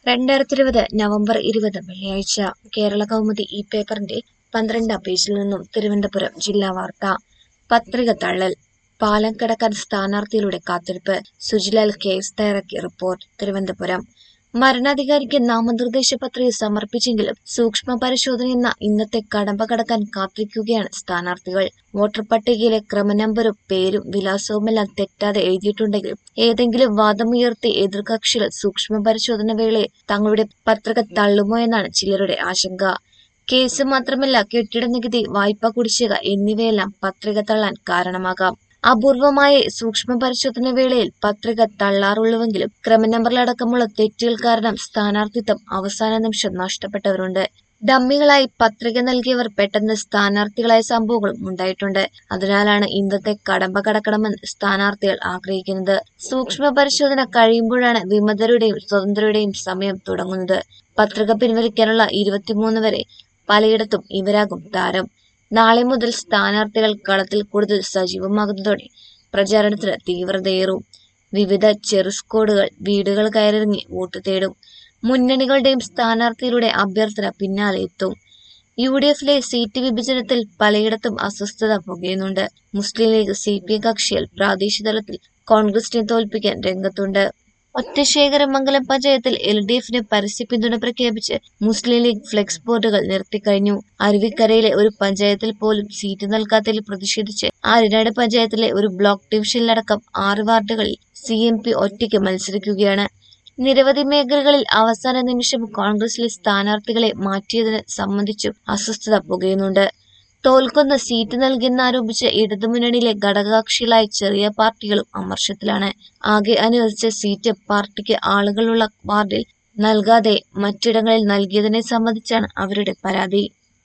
2020 November 20 വെള്ളിയാഴ്ച കേരള കൗമുദി ഈ പേപ്പറിന്റെ 12-ാം പേജിൽ നിന്നും തിരുവനന്തപുരം ജില്ലാ വാർത്ത. പത്രിക തള്ളൽ. പാലം കടക്കാൻ സ്ഥാനാർത്ഥികളുടെ കാത്തിരിപ്പ്. സുജിലാൽ കേസ് തയ്യാറാക്കിയ റിപ്പോർട്ട്. തിരുവനന്തപുരം. മരണാധികാരിക്ക് നാമനിർദ്ദേശ പത്രിക സമർപ്പിച്ചെങ്കിലും സൂക്ഷ്മ പരിശോധനയെന്ന ഇന്നത്തെ കടമ്പ കടക്കാൻ കാത്തിരിക്കുകയാണ് സ്ഥാനാർത്ഥികൾ. വോട്ടർ പട്ടികയിലെ ക്രമനമ്പരും പേരും വിലാസവുമെല്ലാം തെറ്റാതെ എഴുതിയിട്ടുണ്ടെങ്കിലും ഏതെങ്കിലും വാദമുയർത്തി എതിർകക്ഷികൾ സൂക്ഷ്മ പരിശോധന വേളയിൽ തങ്ങളുടെ പത്രിക തള്ളുമോ എന്നാണ് ചിലരുടെ ആശങ്ക. കേസ് മാത്രമല്ല, കെട്ടിട നികുതി, വായ്പാ കുടിശ്ശിക എന്നിവയെല്ലാം പത്രിക തള്ളാൻ കാരണമാകാം. അപൂർവമായ സൂക്ഷ്മ പരിശോധന വേളയിൽ പത്രിക തള്ളാറുള്ളുവെങ്കിലും ക്രമനമ്പറിലടക്കമുള്ള തെറ്റുകൾ കാരണം സ്ഥാനാർത്ഥിത്വം അവസാന നിമിഷം നഷ്ടപ്പെട്ടവരുണ്ട്. ഡമ്മികളായി പത്രിക നൽകിയവർ പെട്ടെന്ന് സ്ഥാനാർത്ഥികളായ സംഭവങ്ങളും ഉണ്ടായിട്ടുണ്ട്. അതിനാലാണ് ഇന്നത്തെ കടമ്പ കടക്കണമെന്ന് സ്ഥാനാർത്ഥികൾ ആഗ്രഹിക്കുന്നത്. സൂക്ഷ്മ പരിശോധന കഴിയുമ്പോഴാണ് വിമതരുടെയും സ്വതന്ത്രരുടെയും സമയം തുടങ്ങുന്നത്. പത്രിക പിൻവലിക്കാനുള്ള 23 വരെ പലയിടത്തും ഇവരാകും താരം. നാളെ മുതൽ സ്ഥാനാർത്ഥികൾ കളത്തിൽ കൂടുതൽ സജീവമാകുന്നതോടെ പ്രചാരണത്തിന് തീവ്രതയേറും. വിവിധ ചെറു സ്ക്വാഡുകൾ വീടുകൾ കയറിയിറങ്ങി വോട്ട് തേടും. മുന്നണികളുടെയും സ്ഥാനാർത്ഥികളുടെ അഭ്യർത്ഥന പിന്നാലെ എത്തും. UDF-ലെ സീറ്റ് വിഭജനത്തിൽ പലയിടത്തും അസ്വസ്ഥത പുകയുന്നുണ്ട്. മുസ്ലിം ലീഗ് CPM കക്ഷികൾ പ്രാദേശിക തലത്തിൽ കോൺഗ്രസിനെ തോൽപ്പിക്കാൻ രംഗത്തുണ്ട്. ഒറ്റശേഖരമംഗലം പഞ്ചായത്തിൽ LDF-ന് പരസ്യ പിന്തുണ പ്രഖ്യാപിച്ച് മുസ്ലിം ലീഗ് ഫ്ലെക്സ് ബോർഡുകൾ നിർത്തിക്കഴിഞ്ഞു. അരുവിക്കരയിലെ ഒരു പഞ്ചായത്തിൽ പോലും സീറ്റ് നൽകാത്തതിൽ പ്രതിഷേധിച്ച് ആര്യനാട് പഞ്ചായത്തിലെ ഒരു ബ്ലോക്ക് ഡിവിഷനിലടക്കം 6 വാർഡുകളിൽ CMP ഒറ്റയ്ക്ക് മത്സരിക്കുകയാണ്. നിരവധി മേഖലകളിൽ അവസാന നിമിഷം കോൺഗ്രസിലെ സ്ഥാനാർത്ഥികളെ മാറ്റിയതിന് സംബന്ധിച്ചും അസ്വസ്ഥത പുകയുന്നുണ്ട്. തോൽക്കുന്ന സീറ്റ് നൽകിയെന്നാരോപിച്ച് ഇടതുമുന്നണിയിലെ ഘടകകക്ഷികളായ ചെറിയ പാർട്ടികളും അമർഷത്തിലാണ്. ആകെ അനുവദിച്ച സീറ്റ് പാർട്ടിക്ക് ആളുകളുള്ള വാർഡിൽ നൽകാതെ മറ്റിടങ്ങളിൽ നൽകിയതിനെ സംബന്ധിച്ചാണ് അവരുടെ പരാതി.